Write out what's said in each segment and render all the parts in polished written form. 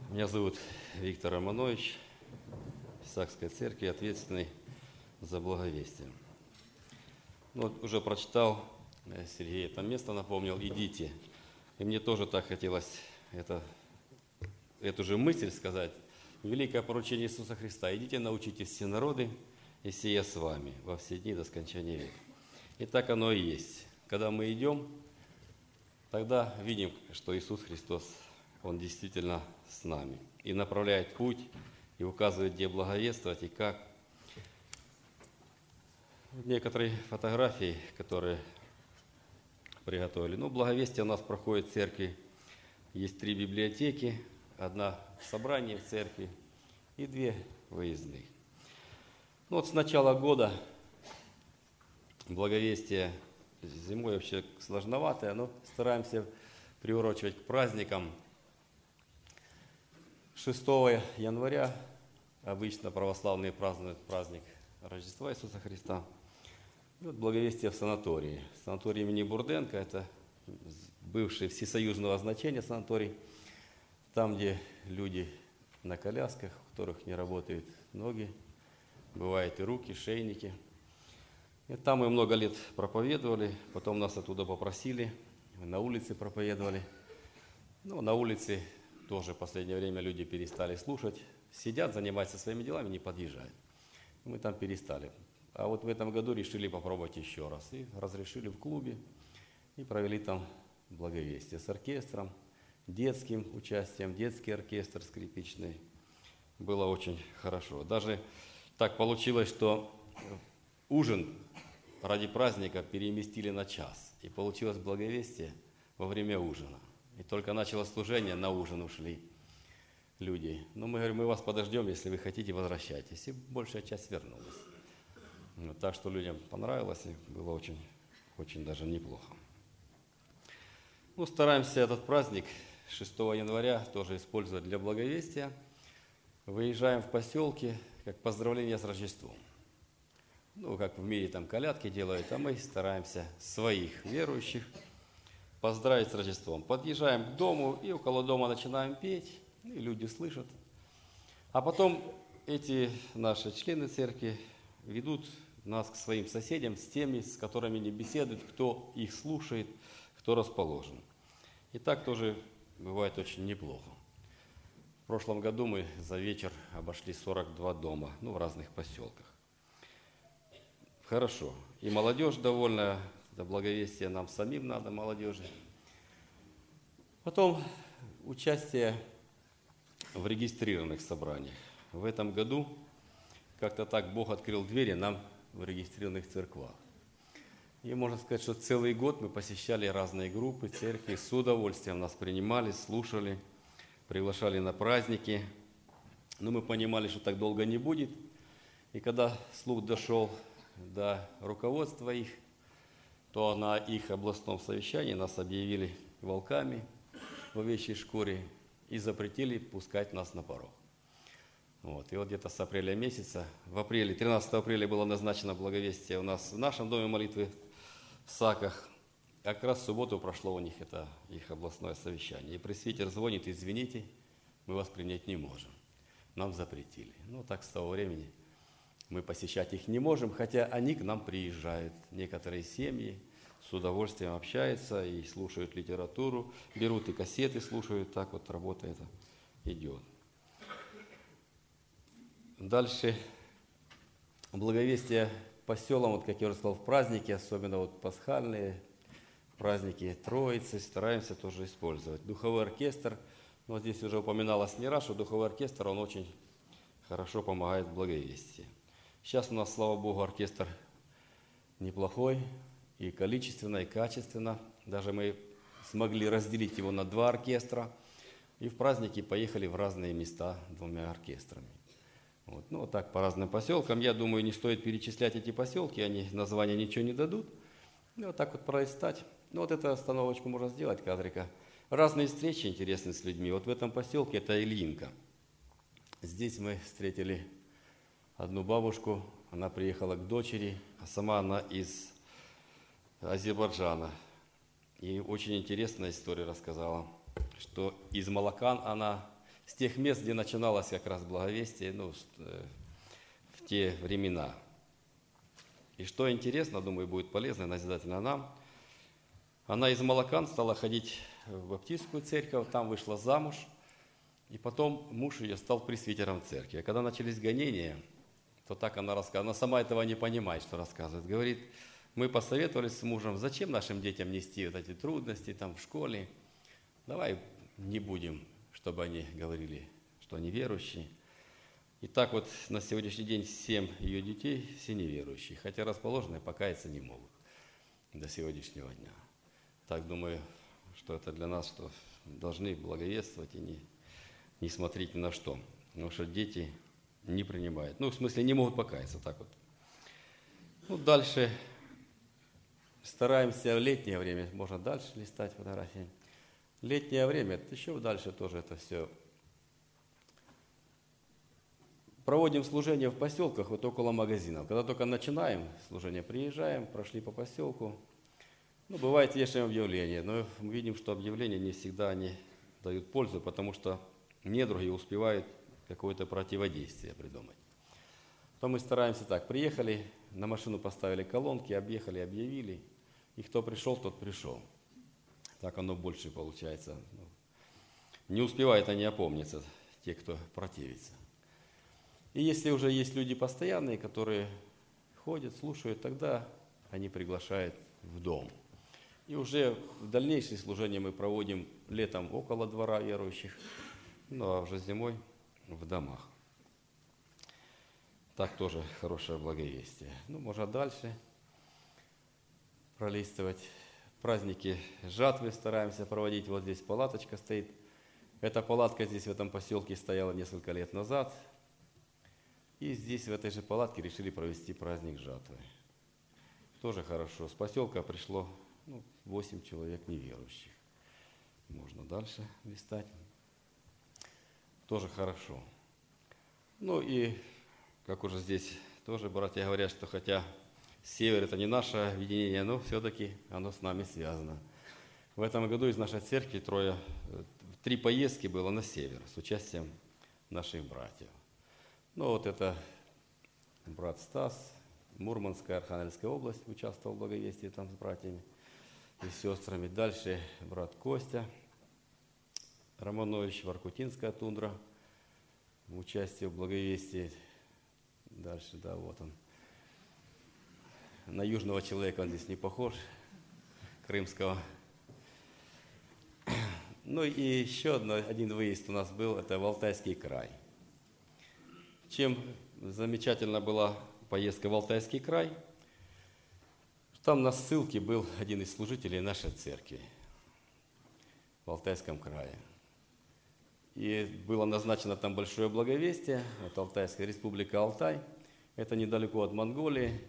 Меня зовут Виктор Романович, Исаакской церкви, ответственный за благовестие. Вот уже прочитал, Сергей это место напомнил, «Идите». И мне тоже так хотелось эту же мысль сказать. Великое поручение Иисуса Христа. «Идите, научитесь все народы, и сия с вами во все дни до скончания века». И так оно и есть. Когда мы идем, тогда видим, что Иисус Христос, Он действительно с нами. И направляет путь, и указывает, где благовествовать, и как. Некоторые фотографии, которые приготовили. Благовестие у нас проходит в церкви. Есть 3 библиотеки, 1 собрание в церкви и 2 выездных. С начала года благовестие зимой вообще сложноватое, но стараемся приурочивать к праздникам. 6 января обычно православные празднуют праздник Рождества Иисуса Христа. И благовестие в санатории. Санаторий имени Бурденко – это бывший всесоюзного значения санаторий. Там, где люди на колясках, у которых не работают ноги, бывают и руки, шейники. И там мы много лет проповедовали, потом нас оттуда попросили, мы на улице проповедовали. На улице тоже в последнее время люди перестали слушать, сидят, занимаются своими делами, не подъезжают. Мы там перестали. А в этом году решили попробовать еще раз. И разрешили в клубе, и провели там благовестие с оркестром, детским участием, детский оркестр скрипичный. Было очень хорошо. Даже так получилось, что ужин ради праздника переместили на час. И получилось благовестие во время ужина. И только началось служение, на ужин ушли люди. Мы говорим, мы вас подождем, если вы хотите, возвращайтесь. И большая часть вернулась. Так что людям понравилось, и было очень, очень даже неплохо. Стараемся этот праздник 6 января тоже использовать для благовестия. Выезжаем в поселки, как поздравление с Рождеством. Как в мире там колядки делают, а мы стараемся своих верующих поздравить с Рождеством. Подъезжаем к дому и около дома начинаем петь, и люди слышат. А потом эти наши члены церкви ведут нас к своим соседям, с теми, с которыми не беседуют, кто их слушает, кто расположен. И так тоже бывает очень неплохо. В прошлом году мы за вечер обошли 42 дома, в разных поселках. Хорошо. И молодежь довольна, за благовестие нам самим надо, молодежи. Потом участие в регистрированных собраниях. В этом году как-то так Бог открыл двери нам в регистрированных церквах. И можно сказать, что целый год мы посещали разные группы, церкви, с удовольствием нас принимали, слушали, приглашали на праздники. Но мы понимали, что так долго не будет. И когда слух дошел до руководства их, то на их областном совещании нас объявили волками в овечьей шкуре и запретили пускать нас на порог. И где-то с апреля месяца, 13 апреля было назначено благовестие у нас в нашем доме молитвы в Саках, а как раз в субботу прошло у них это их областное совещание. И пресвитер звонит: извините, мы вас принять не можем, нам запретили. Так с того времени мы посещать их не можем, хотя они к нам приезжают. Некоторые семьи с удовольствием общаются и слушают литературу, берут и кассеты слушают, так работа эта идет. Дальше благовестие по селам, как я уже сказал, в праздники, особенно пасхальные праздники Троицы, стараемся тоже использовать. Духовой оркестр, здесь уже упоминалось не раз, что духовой оркестр, он очень хорошо помогает в благовестии. Сейчас у нас, слава Богу, оркестр неплохой, и количественно, и качественно. Даже мы смогли разделить его на 2 оркестра, и в праздники поехали в разные места 2 оркестрами. Так по разным поселкам. Я думаю, не стоит перечислять эти поселки, они названия ничего не дадут. Так пролистать. Эту остановочку можно сделать, кадрика. Разные встречи интересные с людьми. В этом поселке это Ильинка. Здесь мы встретили одну бабушку, она приехала к дочери, а сама она из Азербайджана. И очень интересная история рассказала, что из Малакан она с тех мест, где начиналось как раз благовестие, в те времена. И что интересно, думаю, будет полезно и назидательно нам, она из Малакан стала ходить в баптистскую церковь, там вышла замуж, и потом муж ее стал пресвитером церкви. А когда начались гонения, то так она рассказывает, она сама этого не понимает, что рассказывает. Говорит, мы посоветовались с мужем, зачем нашим детям нести вот эти трудности там в школе, давай не будем, чтобы они говорили, что они верующие. И так вот на сегодняшний день 7 ее детей, все неверующие, хотя расположенные покаяться не могут до сегодняшнего дня. Так думаю, что это для нас, что должны благовествовать и не смотреть ни на что. Потому что дети не принимают. В смысле, не могут покаяться, так вот. Дальше стараемся в летнее время, можно дальше листать фотографии. Летнее время, еще дальше тоже это все. Проводим служение в поселках, вот около магазинов. Когда только начинаем служение, приезжаем, прошли по поселку. Бывает, вешаем объявления, но мы видим, что объявления не всегда они дают пользу, потому что недруги успевают какое-то противодействие придумать. То мы стараемся так, приехали, на машину поставили колонки, объехали, объявили, и кто пришел, тот пришел. Так оно больше получается. Не успевают они опомниться, те, кто противится. И если уже есть люди постоянные, которые ходят, слушают, тогда они приглашают в дом. И уже в дальнейшее служение мы проводим летом около двора верующих, а уже зимой в домах. Так тоже хорошее благовестие. Можно дальше пролистывать. Праздники жатвы стараемся проводить. Вот здесь палаточка стоит. Эта палатка здесь в этом поселке стояла несколько лет назад. И здесь в этой же палатке решили провести праздник жатвы. Тоже хорошо. С поселка пришло 8 человек неверующих. Можно дальше листать. Тоже хорошо. И, как уже здесь тоже братья говорят, что хотя север это не наше объединение, но все-таки оно с нами связано. В этом году из нашей церкви 3 поездки было на север с участием наших братьев. Это брат Стас, Мурманская, Архангельская область, участвовал в благовестии там с братьями и сестрами. Дальше брат Костя Романович, Воркутинская тундра, участие в благовестии. Дальше, вот он. На южного человека он здесь не похож, крымского. И еще один выезд у нас был, это в Алтайский край. Чем замечательна была поездка в Алтайский край, там на ссылке был один из служителей нашей церкви в Алтайском крае. И было назначено там большое благовестие, это Алтайская республика Алтай, это недалеко от Монголии,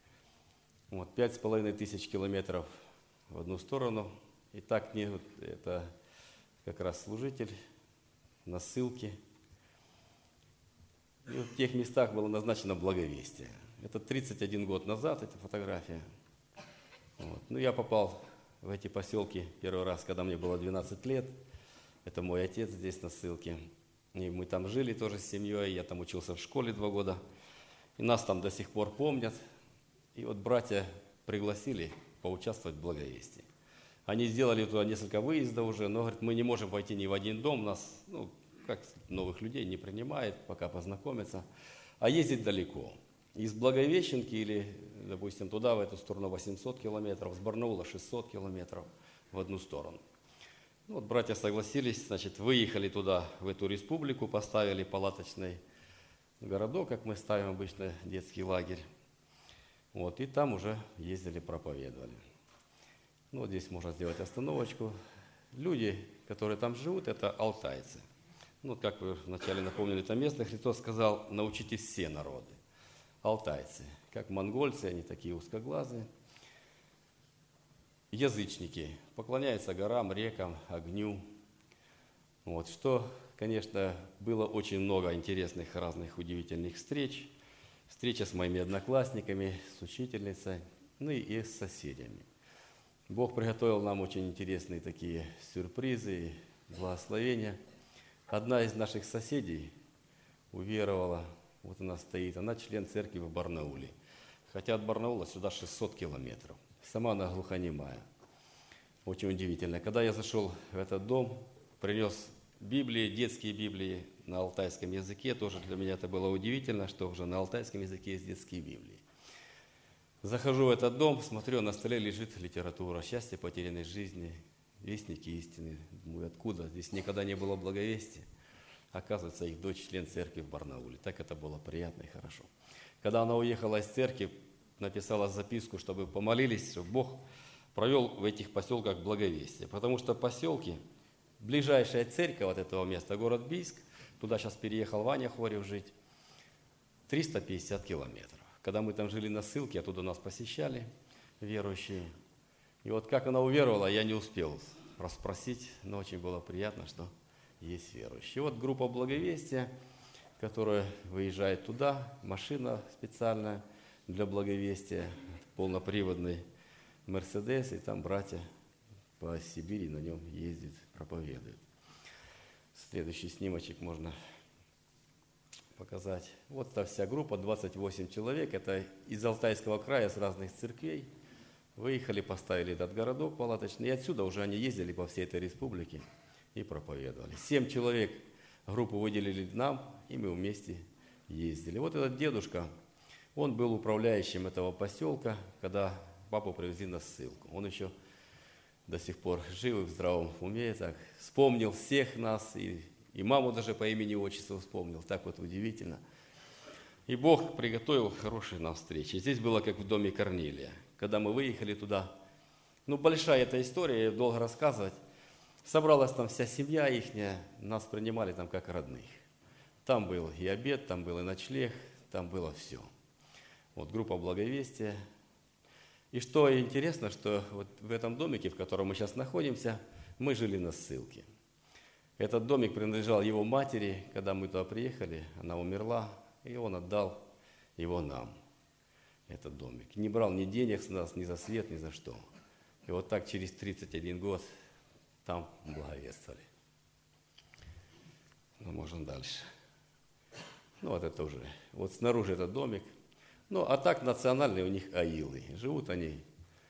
5500 километров в одну сторону. И так это как раз служитель на ссылке. И в тех местах было назначено благовестие. Это 31 год назад, эта фотография. Я попал в эти поселки первый раз, когда мне было 12 лет. Это мой отец здесь на ссылке. И мы там жили тоже с семьей, я там учился в школе 2 года. И нас там до сих пор помнят. И братья пригласили поучаствовать в благовестии. Они сделали туда несколько выездов уже, но, говорят, мы не можем пойти ни в один дом, нас, как новых людей, не принимает, пока познакомиться, а ездить далеко. Из Благовещенки или, допустим, туда, в эту сторону 800 километров, с Барнаула 600 километров в одну сторону. Братья согласились, выехали туда, в эту республику, поставили палаточный городок, как мы ставим обычно, детский лагерь. И там уже ездили, проповедовали. Здесь можно сделать остановочку. Люди, которые там живут, это алтайцы. Как вы вначале напомнили это место, Христос сказал, научите все народы. Алтайцы, как монгольцы, они такие узкоглазые. Язычники, поклоняются горам, рекам, огню. Что, конечно, было очень много интересных, разных, удивительных встреч. Встреча с моими одноклассниками, с учительницей, и с соседями. Бог приготовил нам очень интересные такие сюрпризы и благословения. одна из наших соседей уверовала, вот она стоит, она член церкви в Барнауле. Хотя от Барнаула сюда 600 километров. Сама она глухонемая. Очень удивительно. Когда я зашел в этот дом, принес Библии, детские Библии на алтайском языке. Тоже для меня это было удивительно, что уже на алтайском языке есть детские Библии. Захожу в этот дом, смотрю, на столе лежит литература «Счастье потерянной жизни», «Вестники истины». Думаю, откуда? Здесь никогда не было благовестия. Оказывается, их дочь член церкви в Барнауле. Так это было приятно и хорошо. Когда она уехала из церкви, написала записку, чтобы помолились, чтобы Бог провел в этих поселках благовестие. Потому что поселки, ближайшая церковь от этого места, город Бийск, туда сейчас переехал Ваня Хорев жить, 350 километров. Когда мы там жили на ссылке, оттуда нас посещали верующие. И вот как она уверовала, я не успел расспросить, но очень было приятно, что есть верующие. И вот группа благовестия, которая выезжает туда, машина специальная для благовестия, полноприводный Мерседес, и там братья по Сибири на нем ездят, проповедуют. Следующий снимочек можно показать. Вот эта вся группа, 28 человек, это из Алтайского края, с разных церквей. Выехали, поставили этот городок палаточный, и отсюда уже они ездили по всей этой республике и проповедовали. 7 человек группу выделили нам, и мы вместе ездили. Вот этот дедушка, он был управляющим этого поселка, когда папу привезли на ссылку. Он еще до сих пор жив и в здравом уме, так вспомнил всех нас, и маму даже по имени и отчеству вспомнил, так вот удивительно. И Бог приготовил хорошие нам встречи. Здесь было как в доме Корнилия. Когда мы выехали туда, большая эта история, долго рассказывать. Собралась там вся семья ихняя, нас принимали там как родных. Там был и обед, там был и ночлег, там было все. Вот группа благовестия. И что интересно, что вот в этом домике, в котором мы сейчас находимся, мы жили на ссылке. Этот домик принадлежал его матери, когда мы туда приехали, она умерла, и он отдал его нам, этот домик. Не брал ни денег с нас, ни за свет, ни за что. И вот так через 31 год там благовествовали. Можно дальше. Вот это уже. Вот снаружи этот домик. А так национальные у них аилы. Живут они,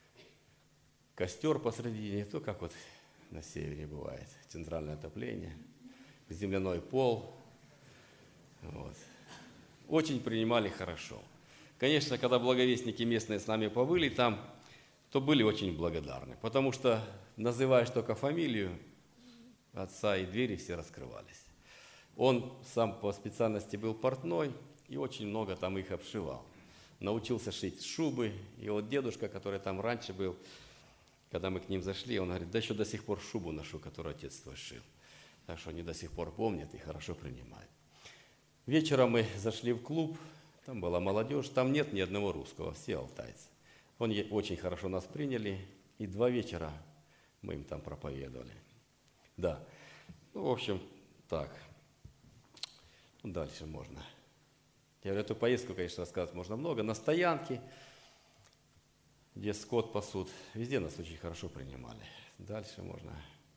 костер посредине, то как вот на севере бывает, центральное отопление, земляной пол. Вот. Очень принимали хорошо. Конечно, когда благовестники местные с нами побыли там, то были очень благодарны, потому что, называешь только фамилию отца, и двери все раскрывались. Он сам по специальности был портной и очень много там их обшивал. Научился шить шубы, и вот дедушка, который там раньше был, когда мы к ним зашли, он говорит, да еще до сих пор шубу ношу, которую отец твой шил. Так что они до сих пор помнят и хорошо принимают. Вечером мы зашли в клуб, там была молодежь, там нет ни одного русского, все алтайцы. Они очень хорошо нас приняли, и 2 вечера мы им там проповедовали. Да, в общем, так. Дальше можно. Я говорю, эту поездку, конечно, рассказать можно много. На стоянке, где скот пасут, везде нас очень хорошо принимали. Дальше можно.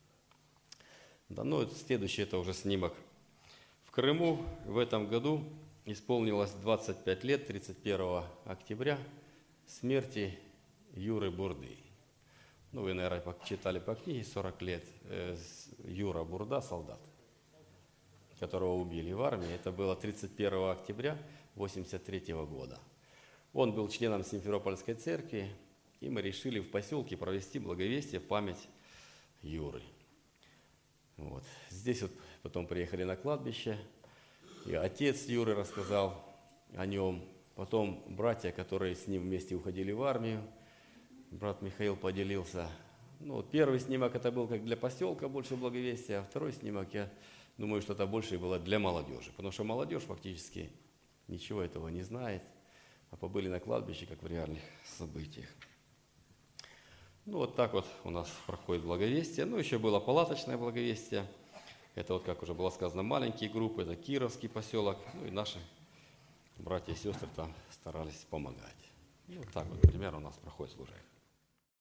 Да, следующий это уже снимок. В Крыму в этом году исполнилось 25 лет, 31 октября, смерти Юры Бурды. Вы, наверное, читали по книге 40 лет. Юра Бурда, солдат, которого убили в армии. Это было 31 октября 1983 года. Он был членом Симферопольской церкви, и мы решили в поселке провести благовестие в память Юры. Вот. Здесь вот потом приехали на кладбище, и отец Юры рассказал о нем. Потом братья, которые с ним вместе уходили в армию, брат Михаил поделился. Первый снимок это был как для поселка больше благовестия, а второй снимок, я думаю, что это больше было для молодежи, потому что молодежь фактически ничего этого не знает, а побыли на кладбище, как в реальных событиях. Вот так вот у нас проходит благовестие. Еще было палаточное благовестие. Это вот, как уже было сказано, маленькие группы, это Кировский поселок, и наши братья и сестры там старались помогать. Вот так вот примерно у нас проходит служение.